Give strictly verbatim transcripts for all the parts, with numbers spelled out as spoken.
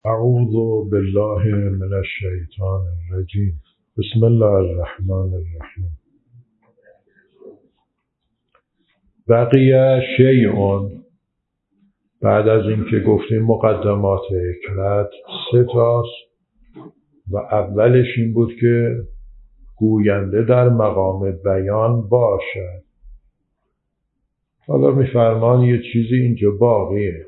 اعوذ بالله من الشیطان الرجیم. بسم الله الرحمن الرحیم. بقیه شیئون، بعد از اینکه گفتیم مقدمات حکمت سه تاست و اولش این بود که گوینده در مقام بیان باشد. حالا میفرمان یه چیزی اینجا باقیه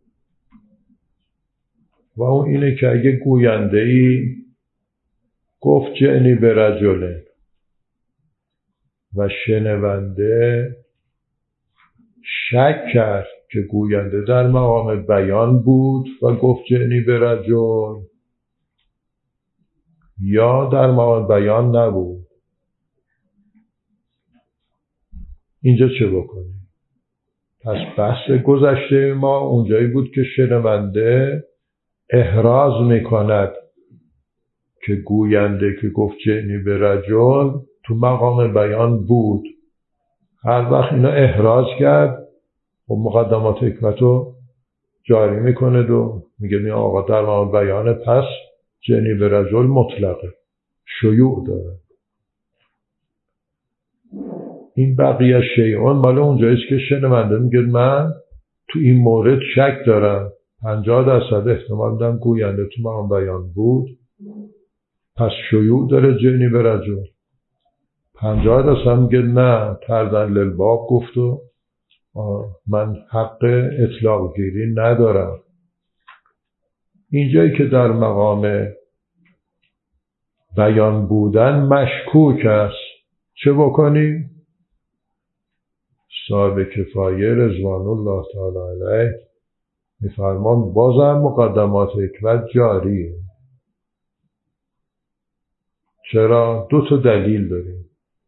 و اون اینه که اگه گوینده ای گفت جعنی به رجله و شنونده شک کرد که گوینده در مقام بیان بود و گفت جعنی به رجل یا در مقام بیان نبود، اینجا چه بکنیم؟ پس بحث گذشته ما اونجایی بود که شنونده احراز میکند که گوینده که گفت جعنی به رجل تو مقام بیان بود. هر وقت اینا احراز کرد و مقدمات حکمتو جاری میکنه و میگه این آقا در مقام بیان، پس جعنی به رجل مطلقه، شیوع داره. این بقیه شیئون مال اونجاییست که شنونده میگه من تو این مورد شک دارم، پنجاه درصد احتمال دارم گوینده تو مقام بیان بود، پس شیوع داره جعنی به رجل. پنجاه درصد میگه نه، تردن للباب گفت و من حق اطلاق گیری ندارم. اینجایی که در مقام بیان بودن مشکوک است، چه بکنیم؟ صاحب کفایه رضوان الله تعالی علیه میفرمان بازم مقدمات حکمت جاریه. چرا؟ دو تا دلیل داریم.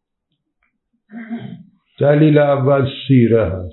دلیل اول سیره هست.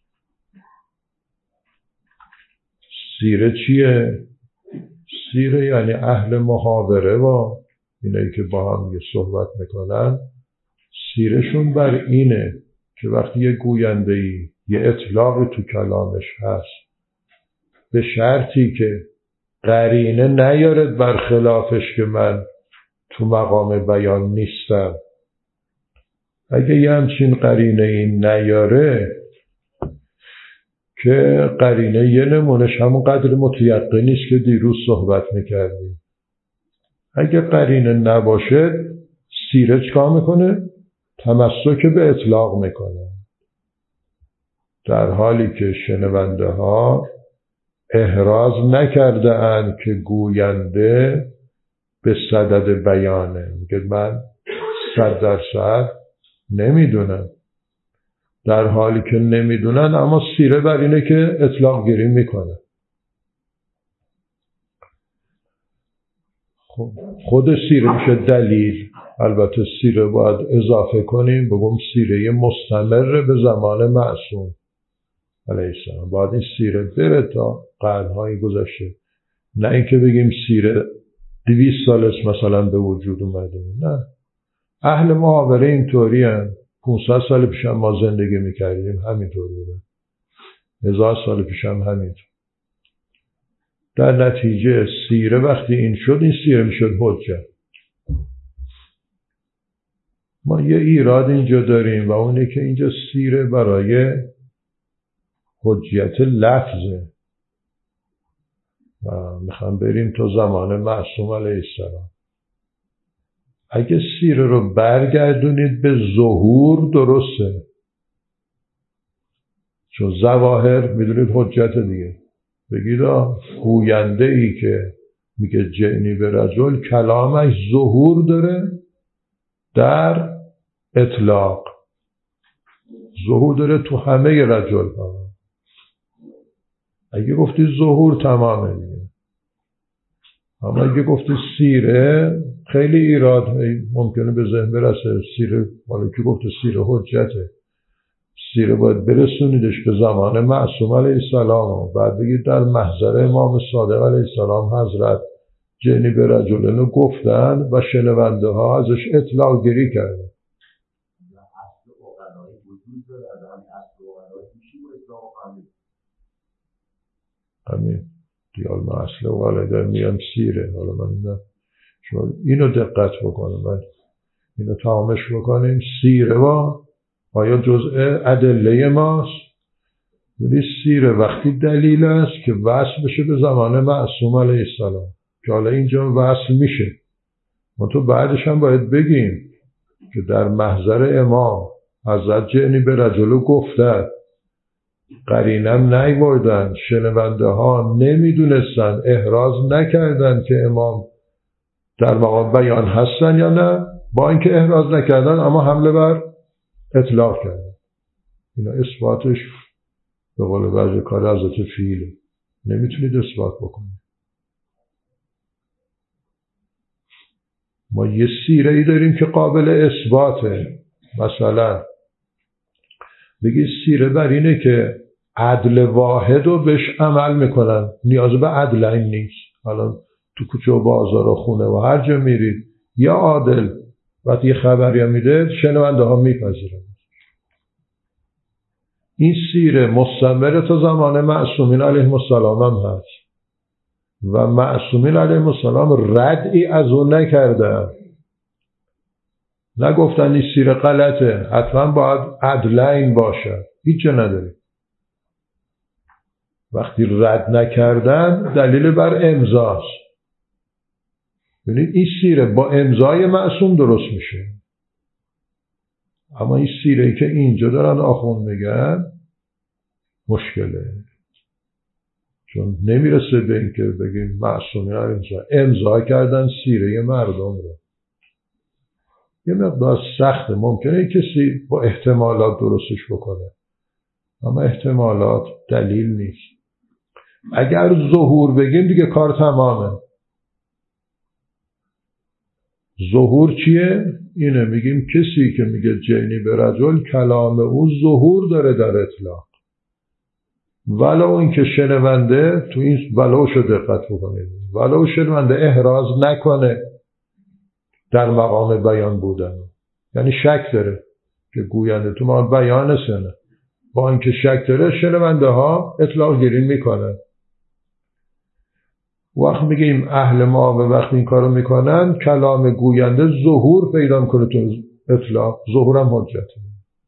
سیره چیه؟ سیره یعنی اهل محاوره و اینایی که با هم یه صحبت میکنن، سیرشون بر اینه که وقتی یه گوینده‌ای یه اطلاقی تو کلامش هست به شرطی که قرینه نیارد برخلافش که من تو مقام بیان نیستم، اگه یه همچین قرینه این نیاره که قرینه یه نمونش همون قدر متیقنیست که دیروز صحبت میکردیم، اگه قرینه نباشه سیره چکار میکنه؟ تمسک به اطلاق میکنه، در حالی که شنونده ها احراز نکرده اند که گوینده به صدد بیانه. میگه من صد درصد نمیدونم، در حالی که نمیدونن اما سیره بر اینه که اطلاق گیری میکنه. خب خود سیره میشه دلیل. البته سیره باید اضافه کنیم، بگم سیره مستمر به زمان معصوم علیه السلام. باید این سیره بره تا قرنهای گذشته، نه اینکه بگیم سیره دویست سال است مثلا به وجود اومده. نه، اهل محاوره اینطوری هم پونصد سال پیش هم ما زندگی میکردیم همینطور بودن، هزار سال پیش هم همینطور. در نتیجه سیره وقتی این شد، این سیره میشد حجت. ما یه ایراد اینجا داریم و اونه که اینجا سیره برای حجیت لفظه و میخوام بریم تا زمان معصوم علیه السلام. اگه سیره رو برگردونید به ظهور درسته، چون ظواهر میدونید حجت دیگه. بگید گوینده ای که میگه جعنی به رجل کلامش ظهور داره در اطلاق، ظهور داره تو همه رجل ها. اگه گفتی ظهور تمامه دیگه. اما اگه گفتی سیره، خیلی ایراد ممکنه به ذهن برسه. سیره، حالا که گفته سیره حجته، سیره باید برسونیدش به زمان معصوم علیه السلام، بعد بگید در محضر امام صادق علیه السلام حضرت جعنی به رجلنو گفتن و شنونده ها ازش اطلاق گیری کردن. همین یا اصل والدین میگم سیره. حالا من نه شما اینو دقت بکنم، من اینو تمامش بکنیم. سیره با آیا جزء ادله ماست؟ ولی سیره وقتی دلیل است که وصل بشه به زمان معصوم علیه السلام، که حالا اینجا وصل میشه. ما تو بعدش هم باید بگیم که در محضر امام حضرت جعنی به رجلو گفتن، قرینم نیوردن، شنونده ها نمیدونستن، احراز نکردن که امام در مقام بیان هستن یا نه، با اینکه احراز نکردن اما حمله بر اطلاق کردن. اینا اثباتش به قول بعضی کار حضرت فیله، نمیتونید اثبات بکنید. ما یه سیره ای داریم که قابل اثباته. مثلا بگی سیره بر اینه که عدل واحد رو بهش عمل میکنن، نیاز به عدلین نیست. حالا تو کوچه و بازار و خونه و هر جا میرید یا عادل وقتی یه خبری میده شنونده ها میپذیرن. این سیره مستمر تا زمان معصومین علیهم السلام هم هست و معصومین علیهم السلام ردی از اون نکردن، نگفتن این سیره غلطه، حتما باید عدلین باشه، هیچ جا نداری. وقتی رد نکردن دلیل بر امضاست. ببینید این سیره با امضای معصوم درست میشه، اما این سیره که اینجا دارن آخوند میگن مشکله، چون نمیرسه به این که بگیم معصومین علیهم امضا کردن سیره مردم رو. یه مقدار سخته، ممکنه کسی با احتمالات درستش بکنه اما احتمالات دلیل نیست. اگر ظهور بگیم دیگه کار تمامه. ظهور چیه؟ اینه میگیم کسی که میگه جعنی به رجل کلام او ظهور داره در اطلاق، ولو اینکه شنونده تو این ولوشو دقت بکنید، ولو شنونده احراز نکنه در مقام بیان بودن، یعنی شک داره که گوینده تو مقام بیان سنه، با اینکه شک داره شنونده ها اطلاق گیری میکنن. وقت میگیم اهل ما به وقت این کارو میکنن کلام گوینده ظهور پیدا کنه تو اطلاق، ظهورم حجته.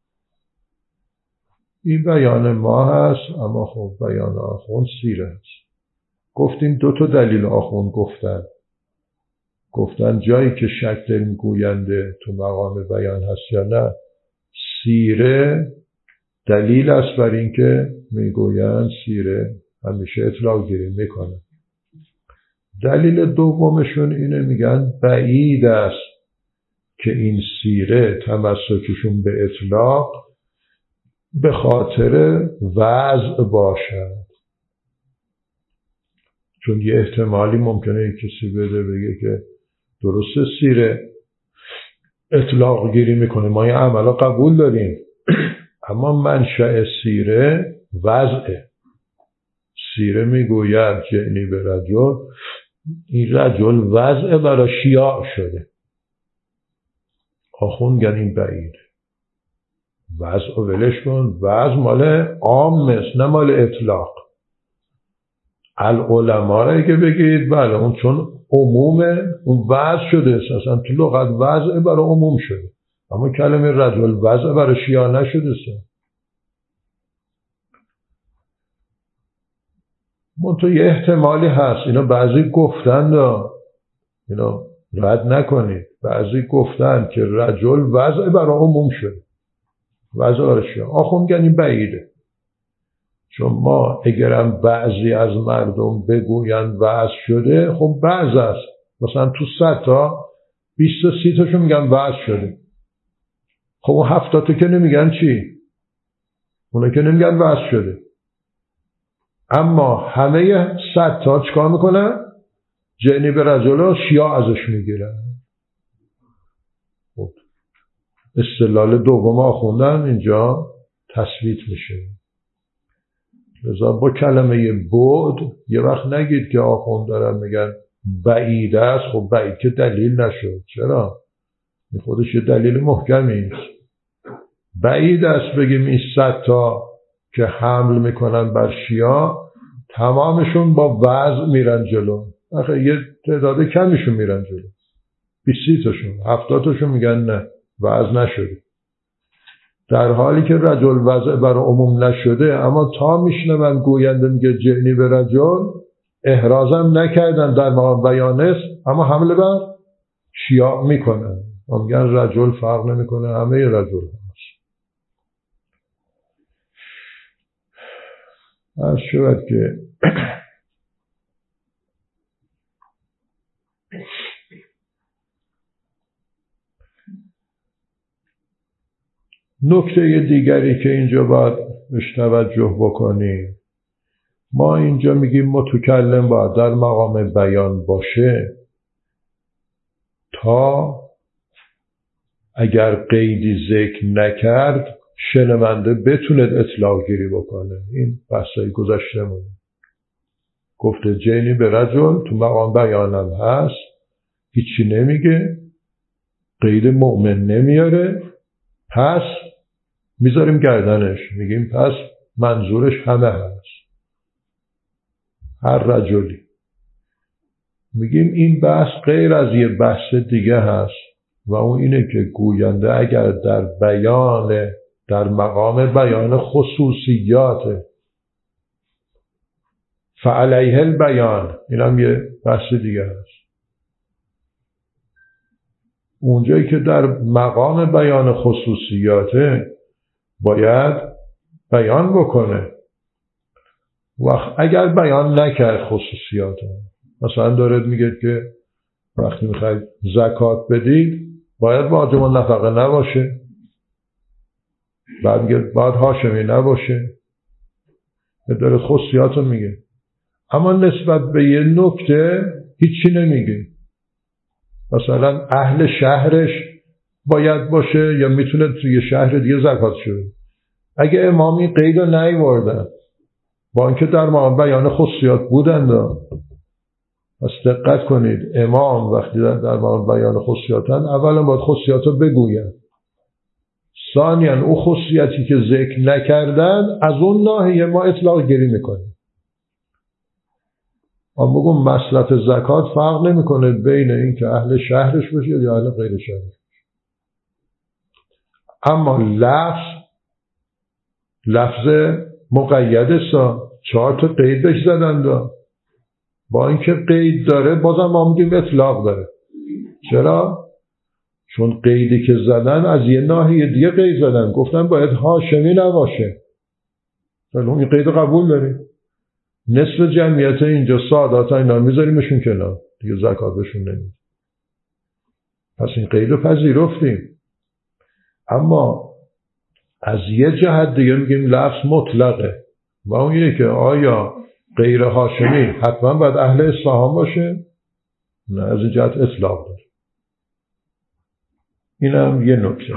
این بیان ما هست، اما خب بیان آخوند سیره هست. گفتیم دو تا دلیل آخوند گفتن گفتن جایی که شک داریم گوینده تو مقام بیان هست یا نه، سیره دلیل است بر این که میگویند سیره همیشه اطلاق گیری میکنه. دلیل دومشون اینه، میگن بعید است که این سیره تمسکشون به اطلاق به خاطر وضع باشد، چون یه احتمالی ممکنه یک کسی بده بگه که درسته سیره اطلاق گیری میکنه، ما این عملا قبول داریم، اما منشأ سیره وضعه. سیره میگوید جعنی به رجل، این رجل وضع برای شیاع شده. آخوند گن این بعید، وضع و ولش کن، وضع مال عام است نه مال اطلاق. العلماء را که بگید بله اون چون عمومه اون وضع شده، اصلا تو لغت وضع برای عموم شده، اما کلمه رجل وضع برای شیاع نشده است. منطقه یه احتمالی هست، اینا بعضی گفتن اینا رد نکنید، بعضی گفتن که رجل وضع برای عموم شده، وضع برای شیاع. آخوند گن این بعیده، چون ما اگرم بعضی از مردم بگوین وضع شده، خب بعض است، مثلا تو صد تا بیست تا سی تاشون میگن وضع شده، خب اون هفتاد تا که نمیگن چی؟ اونا که نمیگن وضع شده، اما همه صد تا چکار میکنن؟ جعنی به رجل شیاع ازش میگیرن. خب استدلال دوم آخوندن اینجا تثبیت میشه. لذا با کلمه بعد یه وقت نگید که آخوند دارن میگن بعید است، خب بعید که دلیل نشد. چرا؟ این خودش یه دلیل محکمی نیست. بعید است بگیم این صد تا که حمل میکنن بر شیاع تمامشون با وضع میرن جلو. آخه یه تعداد کمیشون میرن جلو، بیست تاشون، هفتاد تاشون میگن نه وضع نشده، در حالی که رجل وضع بر عموم نشده. اما تا میشنون گوینده میگه جعنی به رجل، احرازم نکردن در مقام بیان است، اما حمله بر شیاع میکنن، میگن رجل فرق نمیکنه، همه رجل هست. عرض شود که نکته دیگری که اینجا باید بهش توجه بکنیم، ما اینجا میگیم متکلم باید در مقام بیان باشه تا اگر قیدی ذکر نکرد شنونده بتونه اطلاق گیری بکنه. این بحثای گذشته مونه. گفته جینی به رجل تو مقام بیانم هست، هیچی نمیگه، قید مؤمن نمیاره، پس میذاریم گردنش، میگیم پس منظورش همه هست، هر رجلی. میگیم این بحث غیر از یه بحث دیگه هست و اون اینه که گوینده اگر در بیان در مقام بیان خصوصیات فعلیه البیان، این هم یه بحث دیگه هست، اونجایی که در مقام بیان خصوصیاته باید بیان بکنه. وقت اگر بیان نکرد خصوصیاته، مثلا دارد میگه که وقتی میخواید زکات بدید باید واجب النفقه نباشه، بعد میگه باید هاشمی نباشه، داره خصوصیات رو میگه، اما نسبت به یه نکته هیچی نمیگه. مثلا اهل شهرش باید باشه یا میتونه توی شهر دیگه زکات شده. اگه امامی قید رو نیاوردن با اینکه در مقام بیان خصوصیات بودن، پس دقت کنید، امام وقتی در, در مقام بیان خصوصیاتن اولا باید خصوصیات رو بگوین، ثانیاً اون خصوصیاتی که ذکر نکردن از اون ناحیه ما اطلاق گیری میکنیم. اما بگم مصلحت زکات فرق نمیکنه بین این که اهل شهرش باشه یا اهل غیر شهرش. اما لفظ لفظ مقیده سا چهار تا قید بهش زدن دا. با اینکه قید داره بازم ما میگیم اطلاق داره. چرا؟ چون قیدی که زدن از یه ناحیه دیگه قید زدن، گفتن باید هاشمی نباشه، ولی اون قید قبول داریم. نصف جمعیت اینجا سادات اینا میذاریمشون کنار دیگه، زکات بهشون نمیدیم، پس این قید رو پذیرفتیم. اما از یه جهت دیگه میگیم لفظ مطلقه و اون اینه که آیا غیر هاشمی حتما باید اهل اصفهان باشه؟ نه، از این جهت اطلاق داره. این هم یه نکته.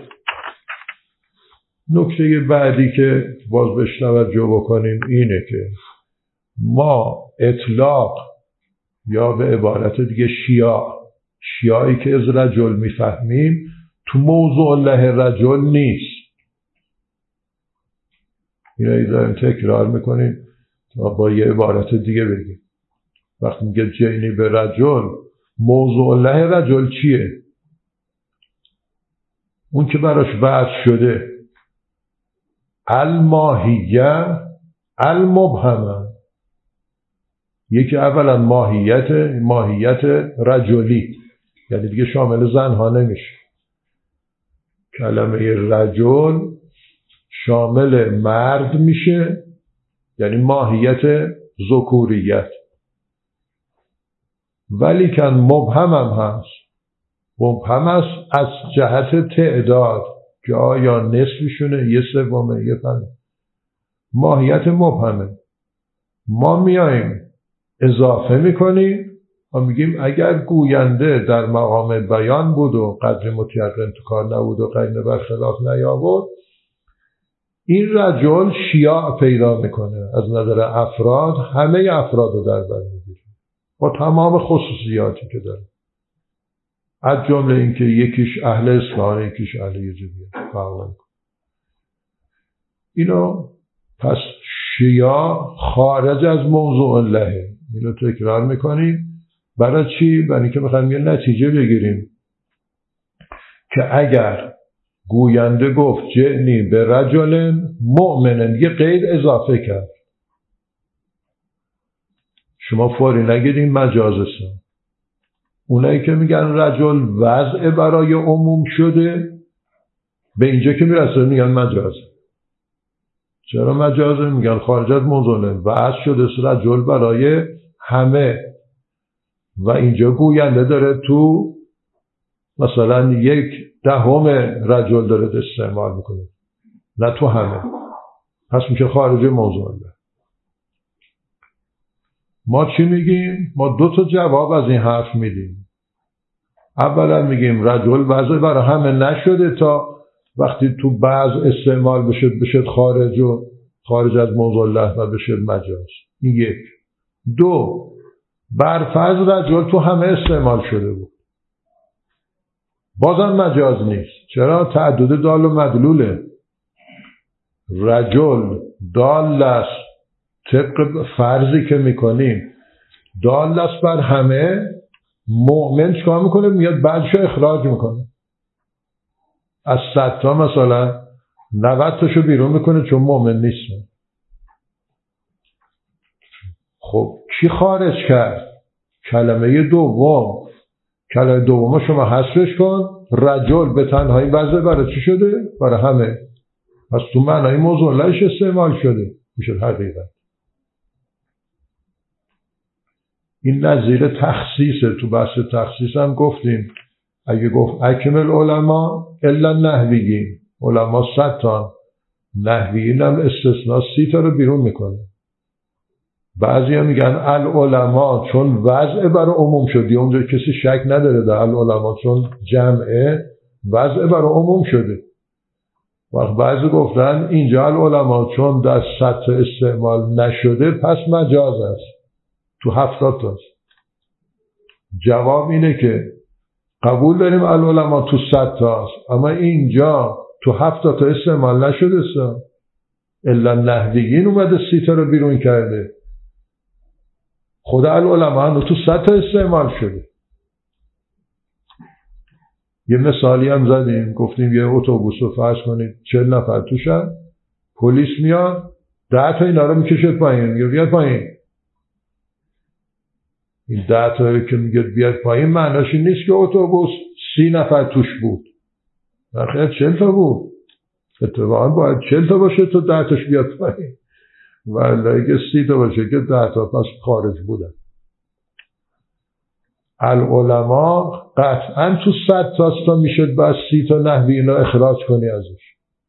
نکته بعدی که باز بهش توجه بکنیم اینه که ما اطلاق یا به عبارت دیگه شیاع، شیاعی که از رجل میفهمیم تو موضوع له رجل نیست. این رو داریم تکرار میکنیم تا با یه عبارت دیگه بگیم. وقتی میگه جینی به رجل، موضوع له رجل چیه؟ اون که براش وضع شده الماهیه المبهمه. یکی اولا ماهیت ماهیت رجلی، یعنی دیگه شامل زنها نمیشه. کلمه رجل شامل مرد میشه، یعنی ماهیت ذکوریت، ولی کن مبهم هم هست. مبهم هست از جهت تعداد که آیا نصفشونه، یه سومه، یه پنجم. ماهیت مبهمه. ما میاییم اضافه میکنیم و میگیم اگر گوینده در مقام بیان بود و قدر متیقن تو کار نبود و قرینه برخلاف نیاورد، این رجل شیاع پیدا میکنه از نظر افراد، همه افراد رو در بر میگیره با تمام خصوصیاتی که داره، از جمله اینکه یکیش اهل اصفهان، یکیش اهل یزدیه فرق نمیکنه. اینو پس یا خارج از موضوع لهه. اینو تکرار میکنیم. برای چی؟ برای اینکه میخوایم یه نتیجه بگیریم که اگر گوینده گفت جئنی به رجل مؤمن، یه قید اضافه کرد، شما فوری نگید این مجازه. اونایی که میگن رجل وضع برای عموم شده، به اینجا که میرسه میگن مجازه. چرا مجازه؟ میگن خارج از موضوع وضع شده رجل برای همه، و اینجا گوینده داره تو مثلا یک دهم رجل داره استعمال میکنه، نه تو همه، پس میشه خارج موضوع. ما چی میگیم؟ ما دو تا جواب از این حرف میدیم. اولا میگیم رجل وضع برای همه نشده تا وقتی تو بعض استعمال بشه بشه خارج و خارج از موضوع الله و بشه مجاز. این یک. دو، برفرض رجل تو همه استعمال شده بود، بازم مجاز نیست. چرا؟ تعدد دال و مدلوله. رجل دال است، طبق فرضی که میکنیم دال است بر همه. مؤمن چکار میکنه؟ میاد بعدشو اخراج میکنه. از صد تا مثلا نود تاشو بیرون میکنه چون مؤمن نیست. خب کی خارج کرد؟ کلمه دوم. کلمه دوم شما حذفش کن. رجل به تنهایی وضع برای چی شده؟ برای همه. پس تو معنای موضوع لهش استعمال شده، میشه حقیقت. این نظیر تخصیصه. تو بحث تخصیص هم گفتیم اگه گفت اکمل علما الا نحویین، علما صد تا، نحویین هم استثناء سی تا رو بیرون میکنه. بعضی هم میگن العلماء چون وضع برای عموم شد، اونجا کسی شک نداره در العلماء چون جمعه وضع برای عموم شده. وقت بعضی گفتن اینجا العلماء چون در صد تا استعمال نشده پس مجاز است، تو هفتاد تاست. جواب اینه که قبول داریم العلماء تو صد تاست، اما اینجا تو هفتاد تا استعمال نشده است. الا نحویین اومده سی تا رو بیرون کرده. خود العلماء هم تو صد تا استعمال شده. یه مثالی هم زدیم، گفتیم یه اتوبوس رو فرض کنید چهل نفر توشن، پلیس میاد ده تا اینا رو میکشه پایین، میگه بیاد پایین. این ده تا که میگه بیاد پایین معناش این نیست که اتوبوس سی نفر توش بود، بخیر چهل تا بود. اتفاقا باید چهل تا باشه تا ده تاش بیاد پایین، ولی اگه سی تا باشه که ده تا پس خارج بودن. العلماء قطعا تو صد تاست تا میشد باید سی تا نحوی اینا اخراج کنی ازش.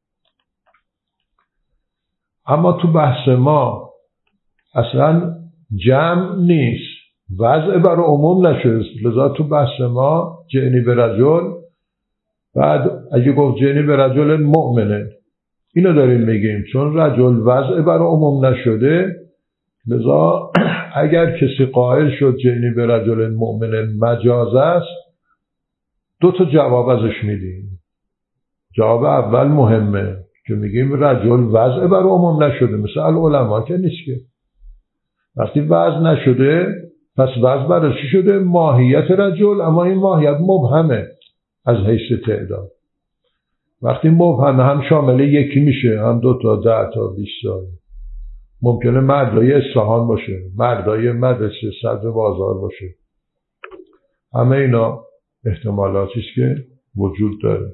اما تو بحث ما اصلا جمع نیست، وضع برای عموم نشده، لذا تو بحث ما جئنی به رجل، بعد اگه گفت جئنی به رجل مؤمنه، اینو داریم میگیم چون رجل وضع برای عموم نشده، لذا اگر کسی قائل شد جئنی به رجل مؤمن مجاز است، دو تا جواب ازش میدیم. جواب اول مهمه که میگیم رجل وضع برای عموم نشده، مثل العلماء که نیست که. وقتی وضع نشده پس وضع برای چی شده؟ ماهیت رجل، اما این ماهیت مبهمه از حیث تعداد. وقتی مبهمه هم شامل یکی میشه، هم دو تا، ده تا، بیست تا. ممکنه مردای اصفهان باشه، مردای مدرسه صدر بازار باشه. همه اینا احتمالاتی است که وجود داره.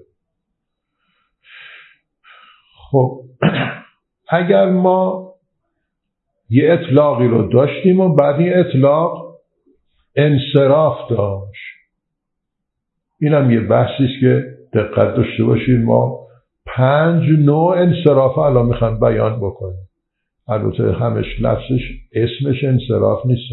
خب اگر ما یه اطلاقی رو داشتیم و بعد این اطلاق انصراف داشت، اینم یه بحثی است که دقت داشته باشید. ما پنج نوع انصراف الان میخوام بیان بکنیم. البته همش لفظش اسمش انصراف نیست.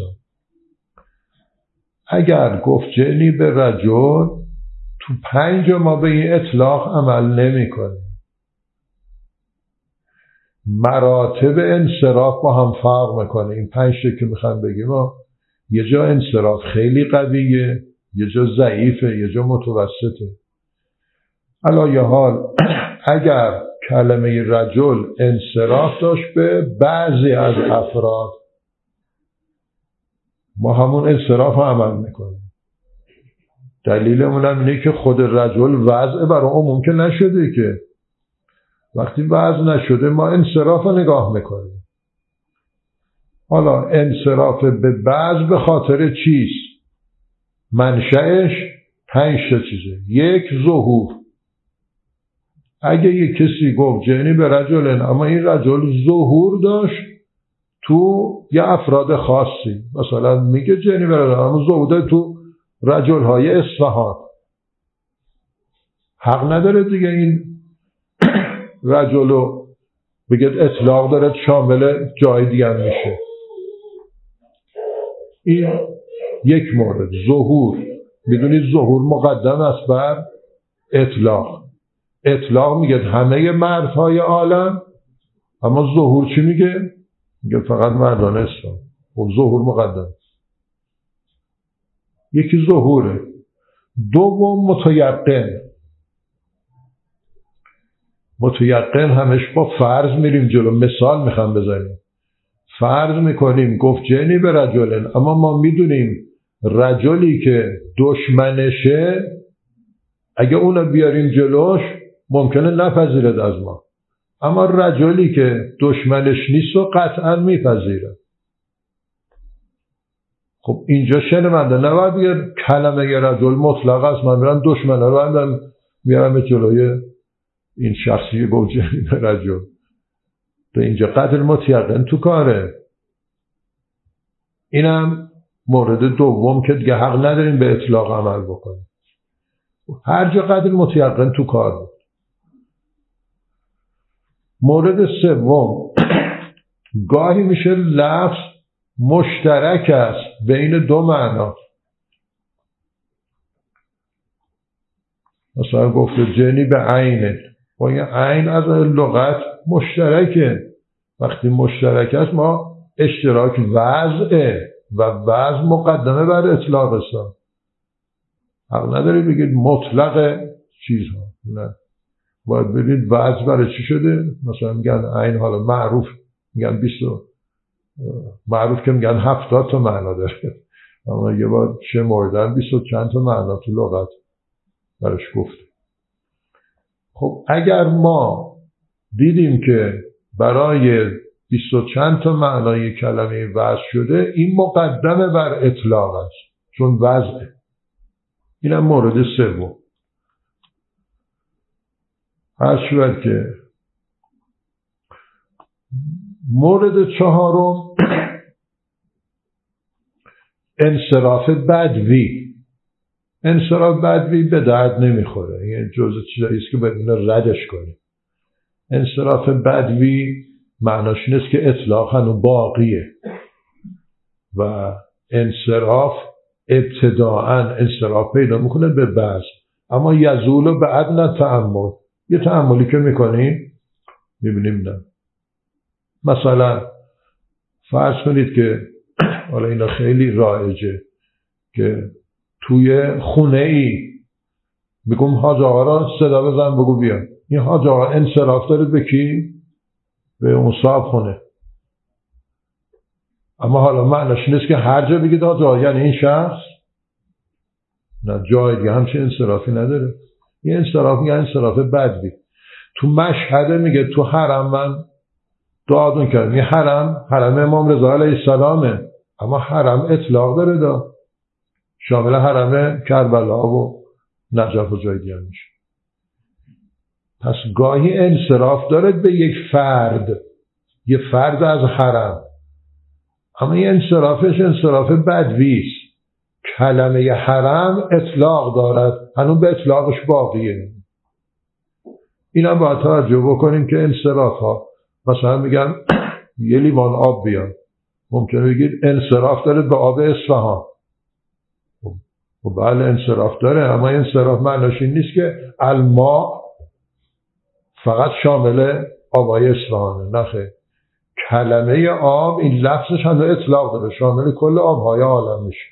اگر گفت جئنی به رجل، تو پنج ما به این اطلاق عمل نمی کنیم. مراتب انصراف با هم فرق میکنه. این پنج تا که میخوام بگیم، یه جا انصراف خیلی قویه، یه جا ضعیفه، یه جا متوسطه. علی حال اگر کلمه رجل انصراف داشت به بعضی از افراد، ما همون انصراف ها عمل میکنیم. دلیلمون هم اینه که خود رجل وضع برای عموم که نشده، که وقتی وضع نشده ما انصراف رو نگاه میکنیم. حالا انصراف به بعض به خاطر چیست؟ منشأش پنج تا چیزه. یک، ظهور. اگه یک کسی گفت جنی به رجلن، اما این رجل ظهور داشت تو یه افراد خاصی، مثلا میگه جنی به رجلن اما ظهور تو رجل های اصفهان، حق نداره دیگه این رجل رو بگه اطلاق داره شامل جای دیگه هم میشه. این یک مورد، ظهور. میدونید ظهور مقدم است بر اطلاق. اطلاق میگه همه مردهای عالم، اما ظهور چی میگه؟ میگه فقط مردان اسلام. و ظهور مقدم. یکی ظهوره. دوم متیقن. متیقن همش با فرض میریم جلو. مثال میخوام بزنیم. فرض میکنیم گفت جنی به رجلن، اما ما میدونیم رجلی که دشمنشه اگه اونو بیاریم جلوش ممکنه نپذیرد از ما، اما رجلی که دشمنش نیست و قطعا میپذیره. خب اینجا شنونده نباید بگه کلمه ی رجل مطلق است، من میرم دشمنه رو هم میارم جلوی این شخصی گفت جنی به رجل. تو اینجا قدر متیقن تو کاره. اینم مورد دوم که دیگه حق نداریم به اطلاق عمل بکنیم. هر جا قدر متیقن تو کار بود. مورد سوم، گاهی میشه لفظ مشترک است بین دو معنا. مثلا گفته جنی به عینه، با این عین از لغت مشترکه. وقتی مشترک است ما اشتراک وضعه و وضع مقدمه بر اطلاق است. حق نداری بگید مطلق چیزها، نه، باید ببینید وضع برای چی شده. مثلا میگن عین، حالا معروف میگن بیست، معروف که میگن هفتاد تا معنا داره، اما یه بار چه موردن بیست و چند تا معنا تو لغت برش گفته. خب اگر ما دیدیم که برای بیست و چند تا معنای کلمه وضع شده، این مقدمه بر اطلاق است چون وضعه. اینم مورد سوم. هر شود که مورد چهارم انصراف بدوی. انصراف بدوی به درد نمیخوره، این جزء چیزایی است که باید اینو ردش کنیم. انصراف بدوی معناش این است که اطلاق هنوز باقیه و انصراف ابتداعاً انصراف پیدا میکنه به بعض، اما یزول به ادنی تأمل. یه تأملی که میکنیم میبینیم نه. مثلا فرض کنید که حالا اینا خیلی رایجه که توی خونه ای میگم حاج آقا را صدا بزن بگو بیا. این حاج آقا انصراف داره به کی؟ به اون صاحب خونه. اما حالا معنیش نیست که هر جا بگید حاج آقا یعنی این شخص، نه، جای دیگه همچین انصرافی نداره. این انصراف میگه انصراف بدوی. تو مشهد میگه تو حرم من دعا کردم. این حرم حرم امام رضا علیه السلامه، اما حرم اطلاق داره، دا شامل حرم کربلا و نجف و جای دیگه میشه. پس گاهی انصراف دارد به یک فرد، یه فرد از حرم، اما این انصرافش انصراف بدویست. کلمه حرم اطلاق دارد، هنوز به اطلاقش باقیه. این هم باید توجه بکنیم که انصراف ها، مثلا میگن یه لیوان آب بیان، ممکنه بگید انصراف داره به آب اصفهان. و بله انصراف داره، اما انصراف معناش این نیست که الماء فقط شامل آبای اصفهانه. نخیر، کلمه آب این لفظش هم اطلاق داره، شامل کل آبهای عالم میشه.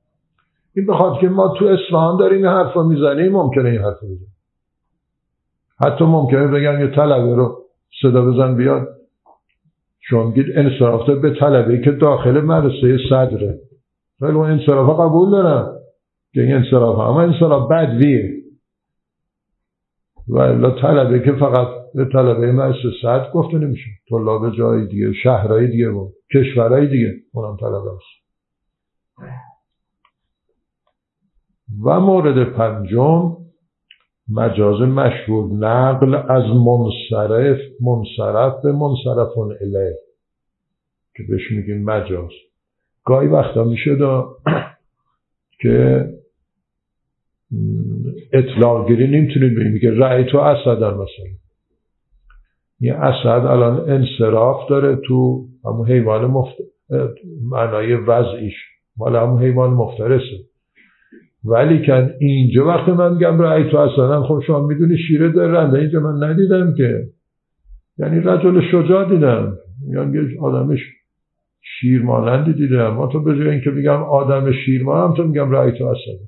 این بخاطر که ما تو اصفهان داریم این حرفا میزنیم، ممکنه این حرفا بزنیم. حتی ممکنه بگم یه طلبه رو صدا بزن بیاد، چون گید انصراف به طلبه که داخل مدرسه صدره، ولی اون انصراف قبول دارم که این انصراف، اما انصراف بدویه. ولی طلبه که فقط به طلبه مدرسه صدر گفته نمیشه، طلاب جای دیگه، شهرهای دیگه و کشورهای دیگه اونم طلبه است. و مورد پنجم مجاز مشهور، نقل از منصرف منصرف به منصرفون الیه که بهش میگیم مجاز. گاهی وقتا میشه دا که اطلاق گیری نمیتونید بگید، میگه رأی تو اسدن مثلا، یه اسد الان انصراف داره تو همون حیوان مفت... معنای وضعیش مال همون حیوان مفترسه، ولی کن اینجا وقتی من میگم رأی تو اسدن، خب شما میدونی شیره دارنده، اینجا من ندیدم که، یعنی رجل شجاع دیدم، یعنی یه آدمش شیر مانندی دیدم، ما تو به جای اینکه بگم آدم شیر مانند تو میگم رأی تو اسدن.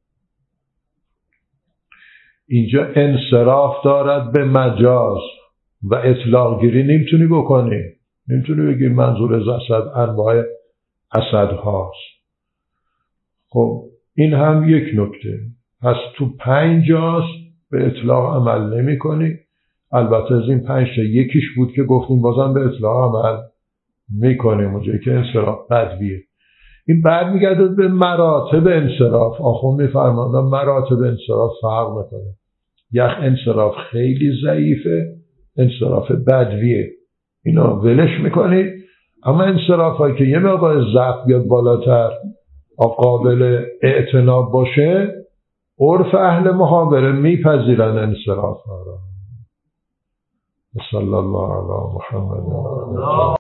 اینجا انصراف دارد به مجاز و اطلاق گیری نمیتونی بکنی، نمیتونی بگی منظور از اسد انواع اسد هاست. خب این هم یک نکته پس تو پنج جاست به اطلاق عمل نمی کنی. البته از این پنج تا یکیش بود که گفتیم بازم به اطلاق عمل می کنیم اونجایی که انصراف بدویه. این بعد میگرده به مراتب انصراف. آخوند میفرماندن مراتب انصراف فرق میکنه، یک انصراف خیلی ضعیفه، انصراف بدویه، اینا ولش میکنی. اما انصراف هایی که یه مقدار ضعف بیاد بالاتر قابل اعتناب باشه، عرف اهل محاوره میپذیرن انصراف ها را. صلی الله علی محمد.